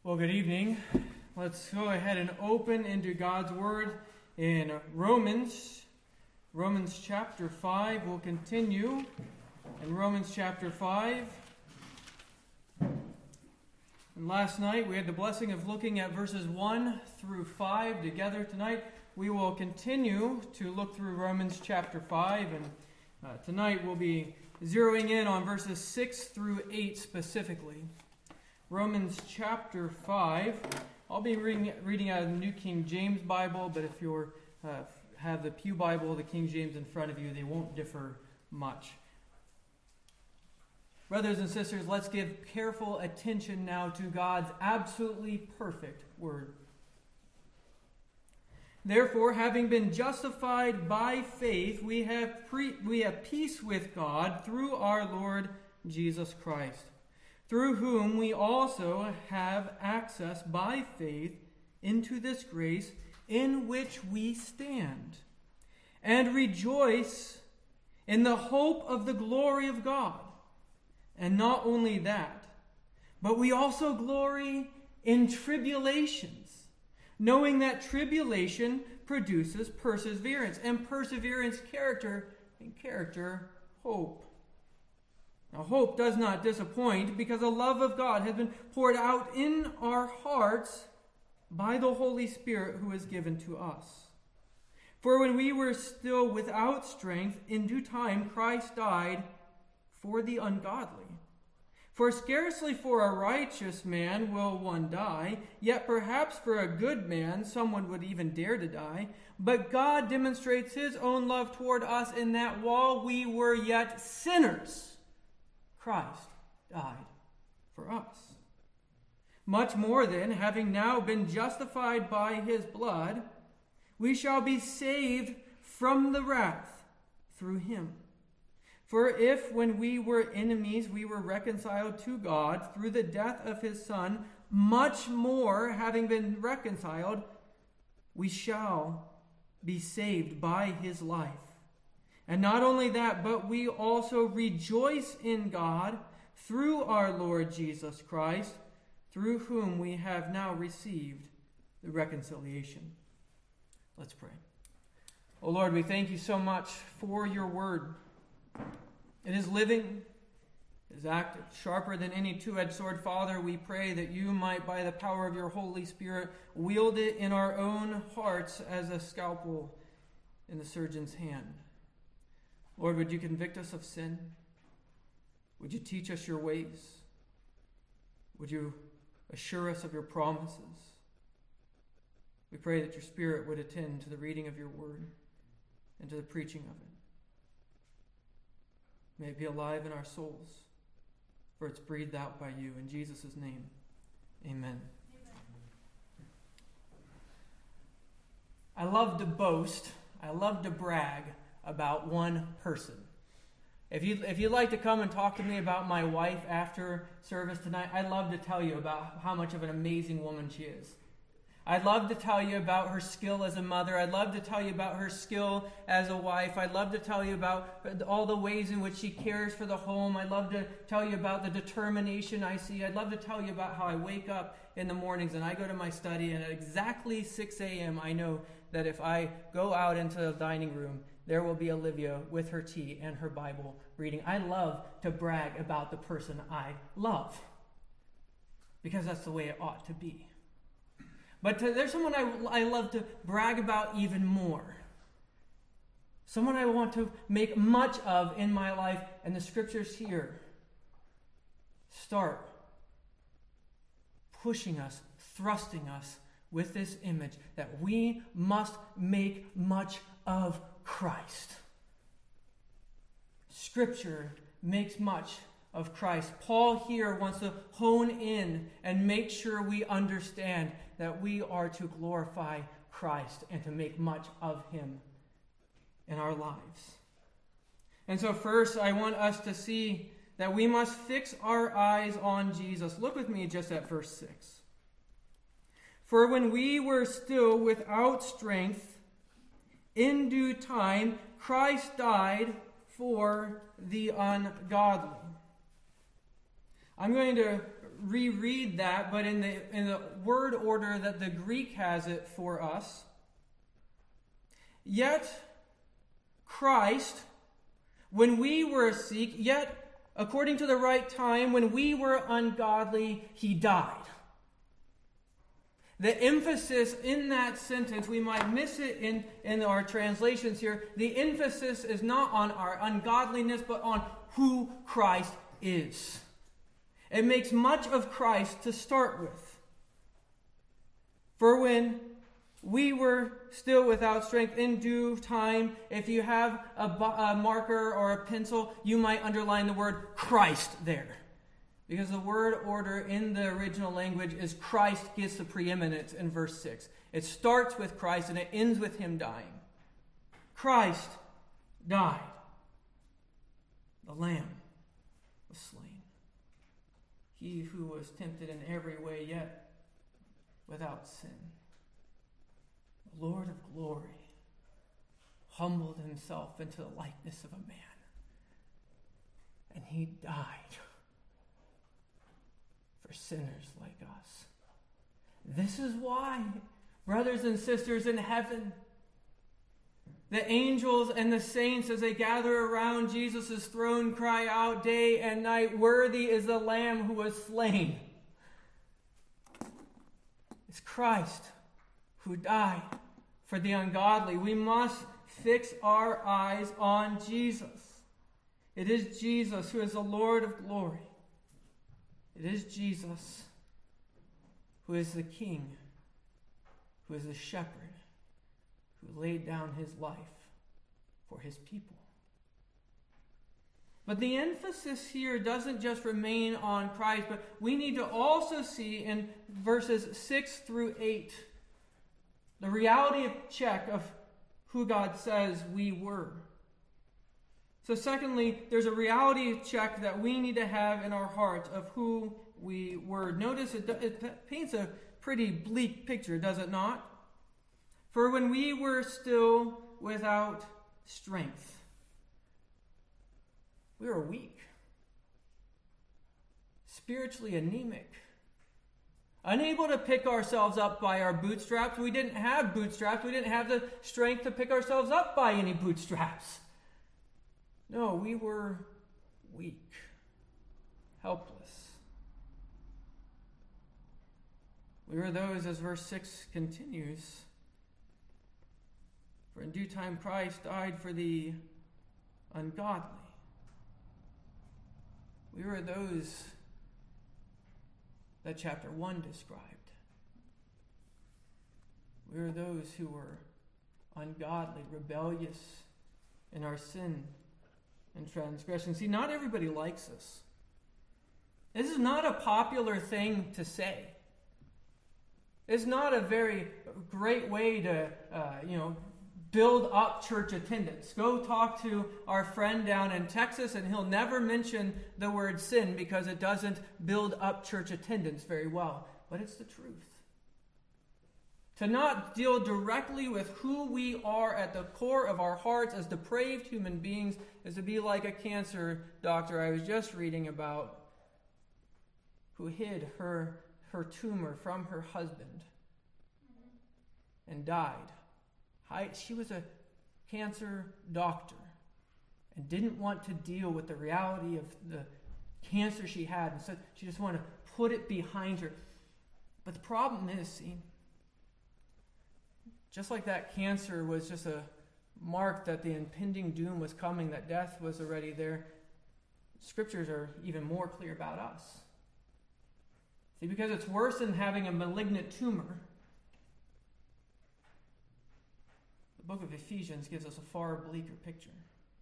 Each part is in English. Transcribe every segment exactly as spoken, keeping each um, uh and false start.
Well, good evening. Let's go ahead and open into God's Word in Romans. Romans chapter five. We'll continue in Romans chapter five. And last night we had the blessing of looking at verses one through five together. Tonight we will continue to look through Romans chapter five. And uh, tonight we'll be zeroing in on verses six through eight specifically. Romans chapter five. I'll be reading, reading out of the New King James Bible, but if you uh, have the Pew Bible, the King James in front of you, they won't differ much. Brothers and sisters, let's give careful attention now to God's absolutely perfect word. Therefore, having been justified by faith, we have pre- we have peace with God through our Lord Jesus Christ, through whom we also have access by faith into this grace in which we stand, and rejoice in the hope of the glory of God. And not only that, but we also glory in tribulations, knowing that tribulation produces perseverance, and perseverance character, and character hope. Now, hope does not disappoint, because the love of God has been poured out in our hearts by the Holy Spirit who is given to us. For when we were still without strength, in due time Christ died for the ungodly. For scarcely for a righteous man will one die, yet perhaps for a good man someone would even dare to die. But God demonstrates his own love toward us in that while we were yet sinners, Christ died for us. Much more then, having now been justified by his blood, we shall be saved from the wrath through him. For if when we were enemies we were reconciled to God through the death of his Son, much more, having been reconciled, we shall be saved by his life. And not only that, but we also rejoice in God through our Lord Jesus Christ, through whom we have now received the reconciliation. Let's pray. Oh Lord, we thank you so much for your word. It is living, it is active, sharper than any two-edged sword. Father, we pray that you might, by the power of your Holy Spirit, wield it in our own hearts as a scalpel in the surgeon's hand. Lord, would you convict us of sin? Would you teach us your ways? Would you assure us of your promises? We pray that your Spirit would attend to the reading of your word and to the preaching of it. May it be alive in our souls, for it's breathed out by you. In Jesus' name, amen. Amen. I love to boast, I love to brag about one person. If you if you'd like to come and talk to me about my wife after service tonight, I'd love to tell you about how much of an amazing woman she is. I'd love to tell you about her skill as a mother. I'd love to tell you about her skill as a wife. I'd love to tell you about all the ways in which she cares for the home. I'd love to tell you about the determination I see. I'd love to tell you about how I wake up in the mornings and I go to my study, and at exactly six a.m. I know that if I go out into the dining room, there will be Olivia with her tea and her Bible reading. I love to brag about the person I love, because that's the way it ought to be. But to, there's someone I, I love to brag about even more. Someone I want to make much of in my life, and the scriptures here start pushing us, thrusting us with this image that we must make much of Christ. Scripture makes much of Christ. Paul here wants to hone in and make sure we understand that we are to glorify Christ and to make much of him in our lives. And so first, I want us to see that we must fix our eyes on Jesus. Look with me just at verse six. For when we were still without strength, in due time, Christ died for the ungodly. I'm going to reread that, but in the in the word order that the Greek has it for us. Yet Christ, when we were sick, yet according to the right time, when we were ungodly, he died. The emphasis in that sentence, we might miss it in, in our translations here. The emphasis is not on our ungodliness, but on who Christ is. It makes much of Christ to start with. For when we were still without strength, in due time, if you have a, a marker or a pencil, you might underline the word Christ there. Because the word order in the original language is Christ gets the preeminence in verse six. It starts with Christ and it ends with him dying. Christ died. The Lamb was slain. He who was tempted in every way, yet without sin. The Lord of glory humbled himself into the likeness of a man. And he died for sinners like us. This is why, brothers and sisters in heaven, the angels and the saints, as they gather around Jesus' throne, cry out day and night, "Worthy is the Lamb who was slain." It's Christ who died for the ungodly. We must fix our eyes on Jesus. It is Jesus who is the Lord of glory. It is Jesus who is the King, who is the shepherd, who laid down his life for his people. But the emphasis here doesn't just remain on Christ, but we need to also see in verses six through eight the reality of check of who God says we were. So secondly, there's a reality check that we need to have in our hearts of who we were. Notice it, it paints a pretty bleak picture, does it not? For when we were still without strength, we were weak, spiritually anemic, unable to pick ourselves up by our bootstraps. We didn't have bootstraps. We didn't have the strength to pick ourselves up by any bootstraps. No, we were weak, helpless. We were those, as verse six continues, for in due time Christ died for the ungodly. We were those that chapter one described. We were those who were ungodly, rebellious in our sin and transgression. See, not everybody likes us. This is not a popular thing to say. It's not a very great way to, uh, you know, build up church attendance. Go talk to our friend down in Texas, and he'll never mention the word sin because it doesn't build up church attendance very well. But it's the truth. To not deal directly with who we are at the core of our hearts as depraved human beings is to be like a cancer doctor I was just reading about who hid her, her tumor from her husband and died. She was a cancer doctor and didn't want to deal with the reality of the cancer she had, and so she just wanted to put it behind her. But the problem is, see, just like that cancer was just a mark that the impending doom was coming, that death was already there, scriptures are even more clear about us. See, because it's worse than having a malignant tumor. The book of Ephesians gives us a far bleaker picture.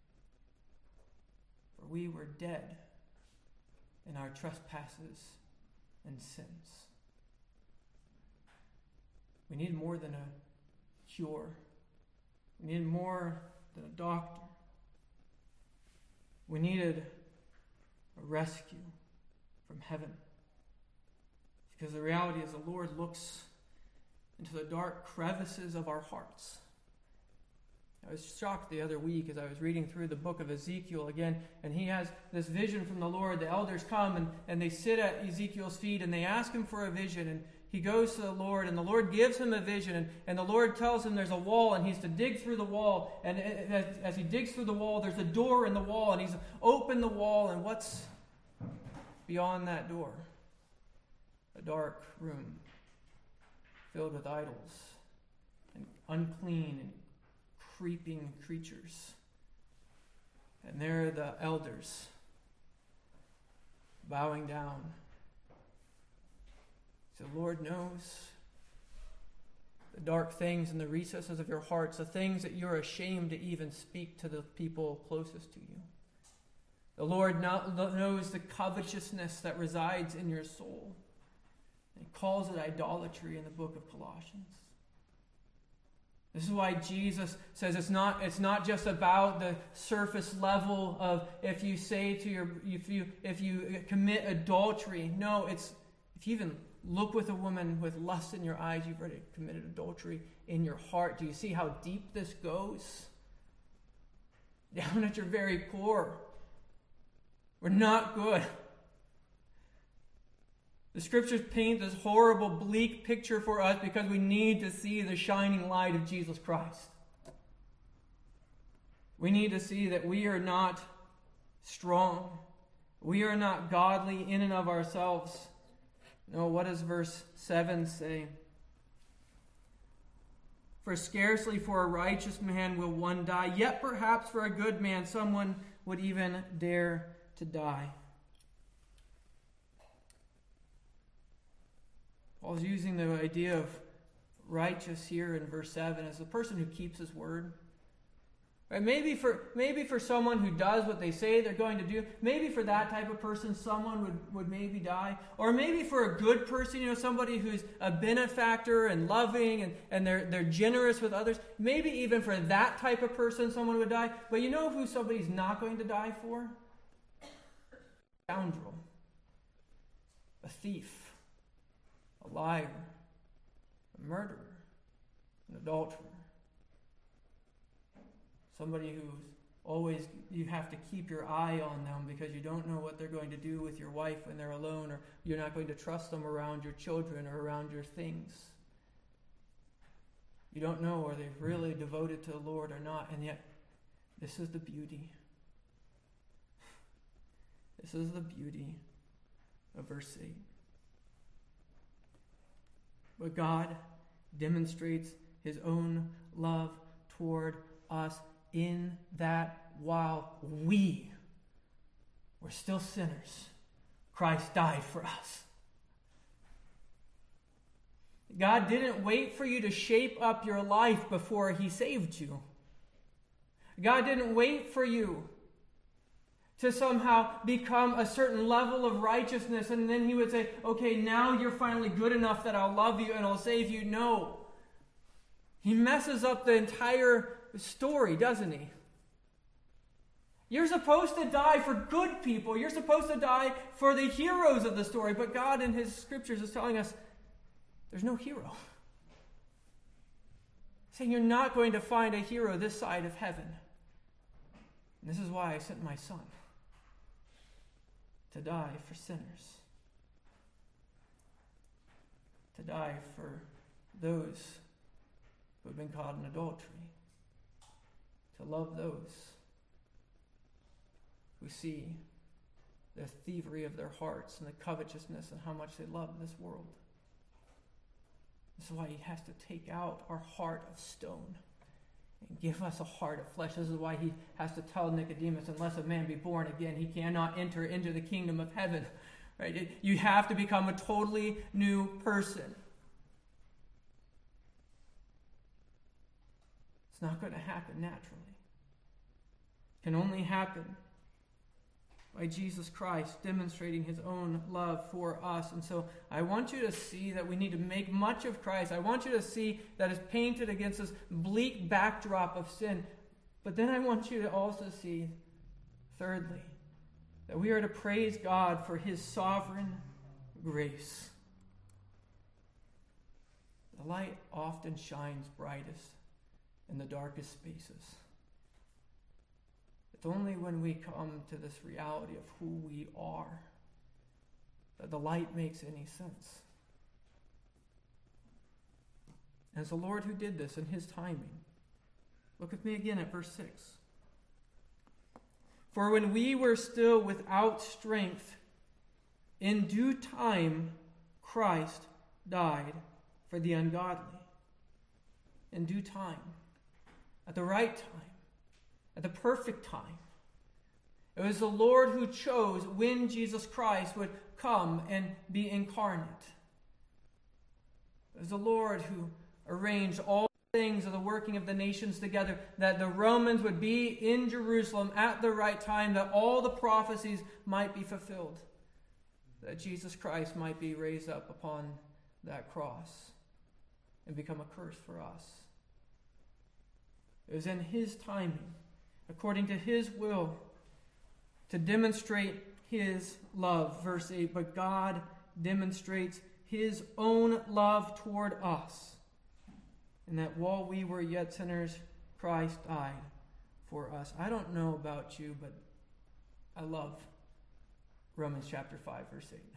For we were dead in our trespasses and sins. We need more than a cure. We needed more than a doctor. We needed a rescue from heaven. Because the reality is the Lord looks into the dark crevices of our hearts. I was shocked the other week as I was reading through the book of Ezekiel again, and he has this vision from the Lord. The elders come and, and they sit at Ezekiel's feet and they ask him for a vision, and he goes to the Lord, and the Lord gives him a vision, and, and the Lord tells him there's a wall, and he's to dig through the wall, and as, as he digs through the wall, there's a door in the wall, and he's opened the wall, and what's beyond that door? A dark room filled with idols and unclean and creeping creatures. And there are the elders bowing down. The Lord knows the dark things in the recesses of your hearts, the things that you're ashamed to even speak to the people closest to you. The Lord knows the covetousness that resides in your soul. And he calls it idolatry in the book of Colossians. This is why Jesus says it's not, it's not just about the surface level of if you say to your, if you, if you commit adultery. No, it's if you even look with a woman with lust in your eyes, you've already committed adultery in your heart. Do you see how deep this goes? Down at your very core. We're not good. The scriptures paint this horrible, bleak picture for us because we need to see the shining light of Jesus Christ. We need to see that we are not strong. We are not godly in and of ourselves. No, what does verse seven say? For scarcely for a righteous man will one die, yet perhaps for a good man someone would even dare to die. Paul's using the idea of righteous here in verse seven as the person who keeps his word. Right? Maybe for maybe for someone who does what they say they're going to do, maybe for that type of person, someone would, would maybe die. Or maybe for a good person, you know, somebody who's a benefactor and loving and, and they're they're generous with others. Maybe even for that type of person, someone would die. But you know who somebody's not going to die for? A scoundrel. A thief. A liar, a murderer, an adulterer. Somebody who's always, you have to keep your eye on them because you don't know what they're going to do with your wife when they're alone, or you're not going to trust them around your children or around your things. You don't know, are they really devoted to the Lord or not? And yet, this is the beauty. This is the beauty of verse eight. But God demonstrates his own love toward us in that while we were still sinners, Christ died for us. God didn't wait for you to shape up your life before he saved you. God didn't wait for you to somehow become a certain level of righteousness, and then he would say, okay, now you're finally good enough that I'll love you and I'll save you. No. He messes up the entire story, doesn't he? You're supposed to die for good people. You're supposed to die for the heroes of the story, but God in his scriptures is telling us there's no hero. He's saying you're not going to find a hero this side of heaven. And this is why I sent my son. To die for sinners. To die for those who have been caught in adultery. To love those who see the thievery of their hearts and the covetousness and how much they love this world. This is why he has to take out our heart of stone and give us a heart of flesh. This is why he has to tell Nicodemus, unless a man be born again, he cannot enter into the kingdom of heaven. Right? It, you have to become a totally new person. It's not going to happen naturally. It can only happen by Jesus Christ demonstrating his own love for us. And so I want you to see that we need to make much of Christ. I want you to see that it's painted against this bleak backdrop of sin. But then I want you to also see, thirdly, that we are to praise God for his sovereign grace. The light often shines brightest in the darkest spaces. It's only when we come to this reality of who we are that the light makes any sense. And it's the Lord who did this in his timing. Look with me again at verse six. For when we were still without strength, in due time Christ died for the ungodly. In due time. At the right time. At the perfect time. It was the Lord who chose when Jesus Christ would come and be incarnate. It was the Lord who arranged all things of the working of the nations together, that the Romans would be in Jerusalem at the right time, that all the prophecies might be fulfilled, that Jesus Christ might be raised up upon that cross and become a curse for us. It was in his timing, according to his will, to demonstrate his love. Verse eight, but God demonstrates his own love toward us, and that while we were yet sinners, Christ died for us. I don't know about you, but I love Romans chapter five, verse eight.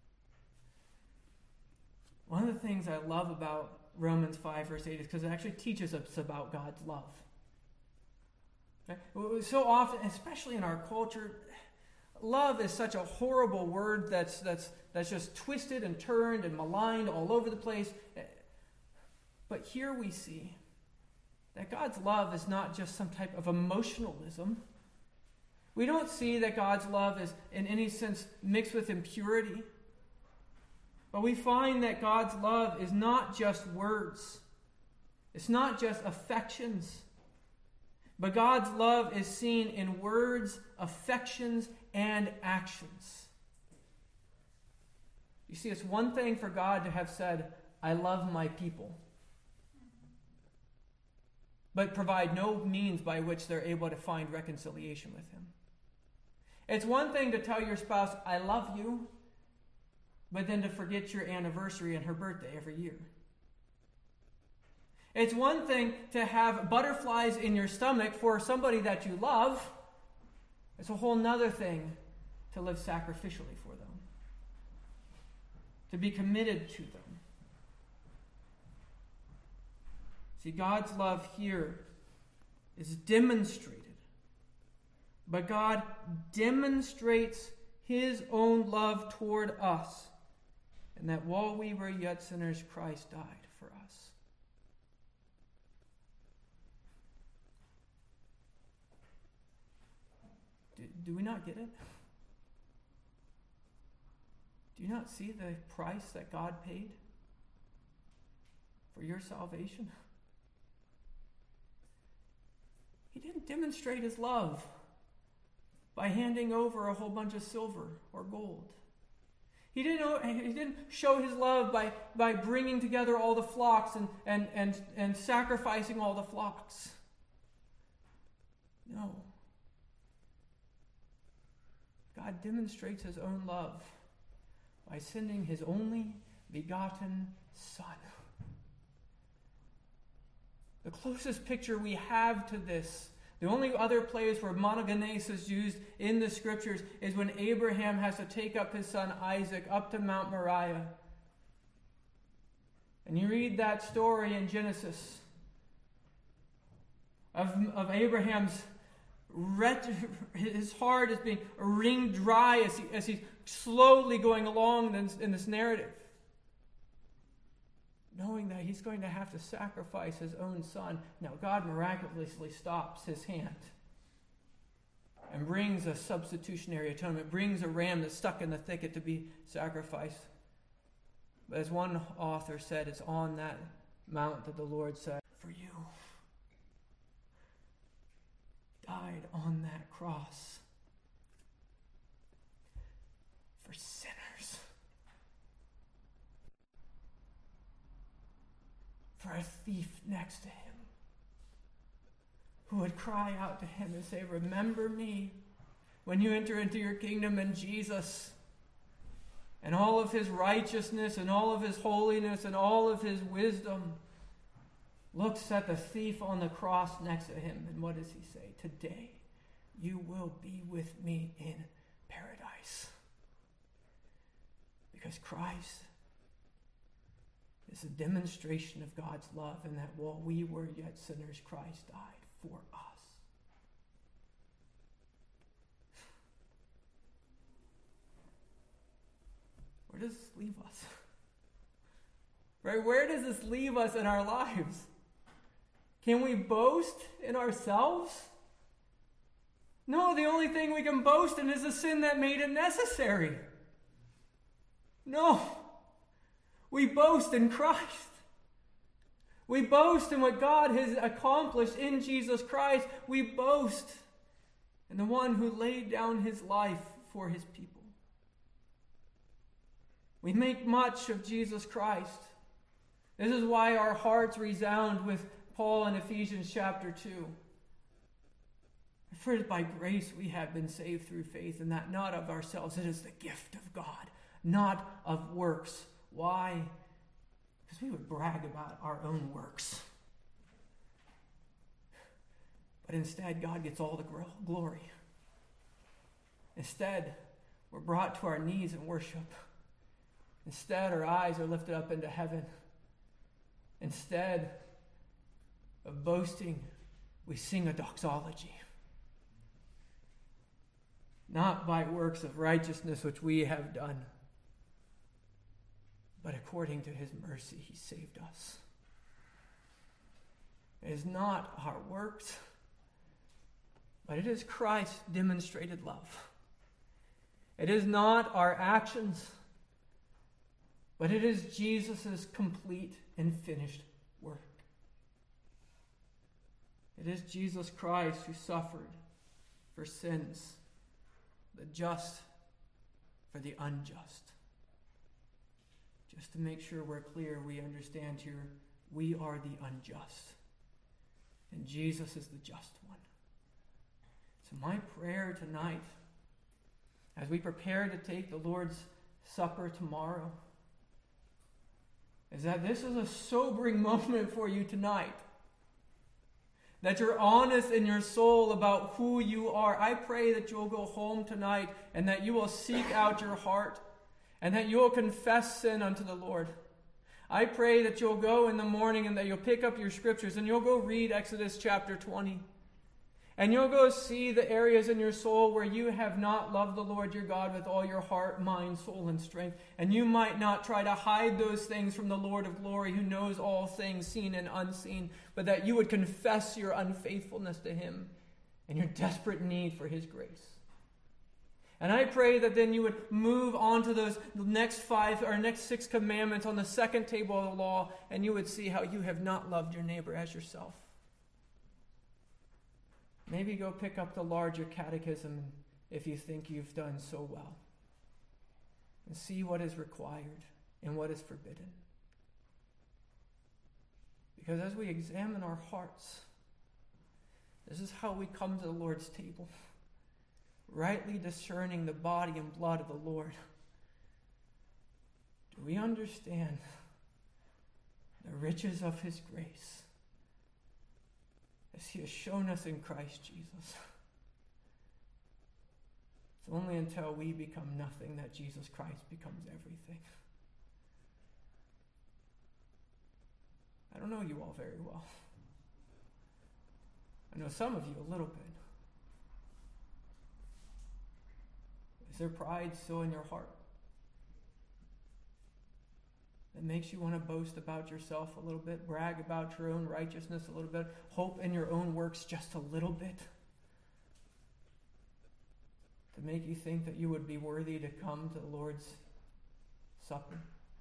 One of the things I love about Romans five, verse eight is because it actually teaches us about God's love. Okay? So often, especially in our culture, love is such a horrible word that's, that's, that's just twisted and turned and maligned all over the place. But here we see that God's love is not just some type of emotionalism. We don't see that God's love is in any sense mixed with impurity. But we find that God's love is not just words. It's not just affections. But God's love is seen in words, affections, and actions. You see, it's one thing for God to have said, I love my people, but provide no means by which they're able to find reconciliation with him. It's one thing to tell your spouse, I love you, but then to forget your anniversary and her birthday every year. It's one thing to have butterflies in your stomach for somebody that you love. It's a whole nother thing to live sacrificially for them, to be committed to them. See, God's love here is demonstrated. But God demonstrates his own love toward us, and that while we were yet sinners, Christ died for us. Do, do we not get it? Do you not see the price that God paid for your salvation? He didn't demonstrate his love by handing over a whole bunch of silver or gold. He didn't, he didn't show his love by, by bringing together all the flocks and, and, and, and sacrificing all the flocks. No. God demonstrates his own love by sending his only begotten Son. The closest picture we have to this, the only other place where monogenes is used in the scriptures, is when Abraham has to take up his son Isaac up to Mount Moriah. And you read that story in Genesis of, of Abraham's his heart is being wringed dry as, he, as he's slowly going along in, in this narrative, knowing that he's going to have to sacrifice his own son. Now, God miraculously stops his hand and brings a substitutionary atonement, brings a ram that's stuck in the thicket to be sacrificed. But as one author said, it's on that mount that the Lord said, for you, died on that cross for sinners, for a thief next to him who would cry out to him and say, remember me when you enter into your kingdom. And Jesus and all of his righteousness and all of his holiness and all of his wisdom looks at the thief on the cross next to him, and what does he say? Today you will be with me in paradise. Because Christ is a demonstration of God's love, and that while we were yet sinners, Christ died for us. Where does this leave us? Right? Where does this leave us in our lives? Can we boast in ourselves? No, the only thing we can boast in is the sin that made it necessary. No. We boast in Christ. We boast in what God has accomplished in Jesus Christ. We boast in the one who laid down his life for his people. We make much of Jesus Christ. This is why our hearts resound with Paul in Ephesians chapter two. For it is by grace we have been saved through faith, and that not of ourselves. It is the gift of God, not of works. Why? Because we would brag about our own works. But instead, God gets all the glory. Instead, we're brought to our knees in worship. Instead, our eyes are lifted up into heaven. Instead of boasting, we sing a doxology. Not by works of righteousness which we have done, but according to his mercy he saved us. It is not our works, but it is Christ's demonstrated love. It is not our actions, but it is Jesus' complete and finished work. It is Jesus Christ who suffered for sins, the just for the unjust. Just to make sure we're clear, we understand here, we are the unjust, and Jesus is the just one. So my prayer tonight, as we prepare to take the Lord's Supper tomorrow, is that this is a sobering moment for you tonight. That you're honest in your soul about who you are. I pray that you'll go home tonight and that you will seek out your heart and that you will confess sin unto the Lord. I pray that you'll go in the morning and that you'll pick up your scriptures and you'll go read Exodus chapter twenty. And you'll go see the areas in your soul where you have not loved the Lord your God with all your heart, mind, soul, and strength. And you might not try to hide those things from the Lord of glory who knows all things seen and unseen, but that you would confess your unfaithfulness to him and your desperate need for his grace. And I pray that then you would move on to those next five or next six commandments on the second table of the law, and you would see how you have not loved your neighbor as yourself. Maybe go pick up the larger catechism if you think you've done so well. And see what is required and what is forbidden. Because as we examine our hearts, this is how we come to the Lord's table. Rightly discerning the body and blood of the Lord. Do we understand the riches of his grace? As he has shown us in Christ Jesus. It's only until we become nothing that Jesus Christ becomes everything. I don't know you all very well. I know some of you a little bit. Is there pride still in your heart that makes you want to boast about yourself a little bit, brag about your own righteousness a little bit, hope in your own works just a little bit, to make you think that you would be worthy to come to the Lord's Supper?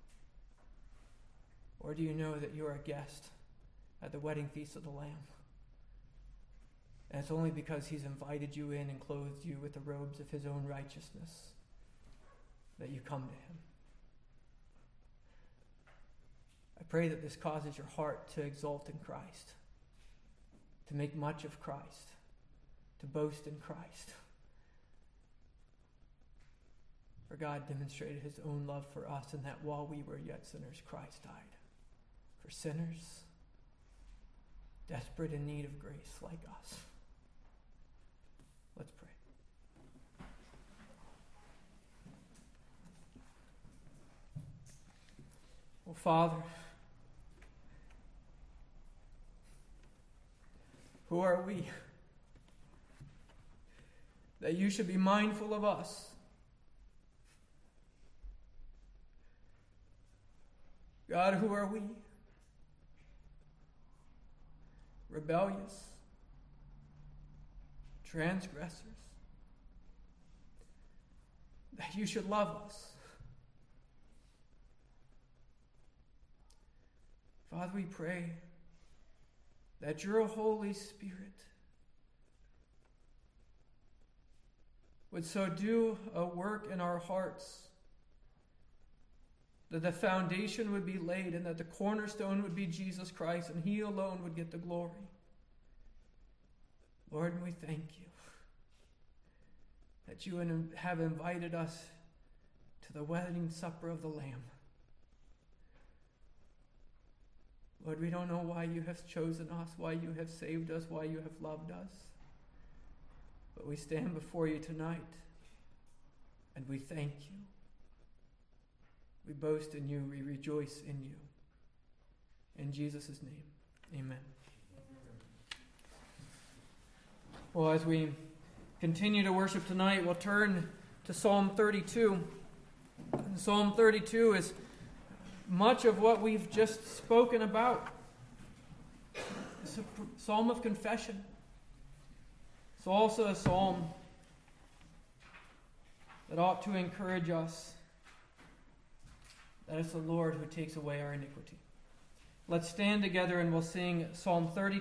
Or do you know that you are a guest at the wedding feast of the Lamb? And it's only because he's invited you in and clothed you with the robes of his own righteousness that you come to him. I pray that this causes your heart to exult in Christ, to make much of Christ, to boast in Christ. For God demonstrated his own love for us, and that while we were yet sinners, Christ died. For sinners, desperate in need of grace like us. Let's pray. Oh, Father, who are we that you should be mindful of us? God, who are we? Rebellious, transgressors, that you should love us. Father, we pray that your Holy Spirit would so do a work in our hearts that the foundation would be laid and that the cornerstone would be Jesus Christ and he alone would get the glory. Lord, we thank you that you have invited us to the wedding supper of the Lamb. Lord, we don't know why you have chosen us, why you have saved us, why you have loved us. But we stand before you tonight and we thank you. We boast in you. We rejoice in you. In Jesus' name, amen. Well, as we continue to worship tonight, we'll turn to Psalm thirty-two. And Psalm thirty-two is much of what we've just spoken about. It's a psalm of confession. It's also a psalm that ought to encourage us that it's the Lord who takes away our iniquity. Let's stand together and we'll sing Psalm thirty-two.